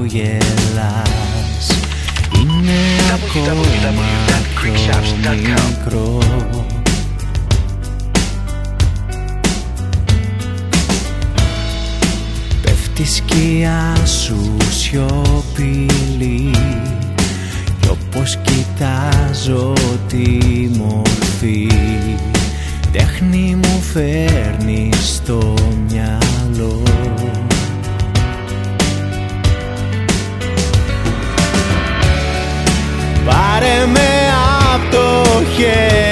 γελάς είναι ακόμα πιο μικρό. Πέφτει σκιά σου σιωπηλή κι όπως κοιτάζω τη μορφή τέχνη μου φέρνει στο μυαλό. Πάρε με απ' το χέρι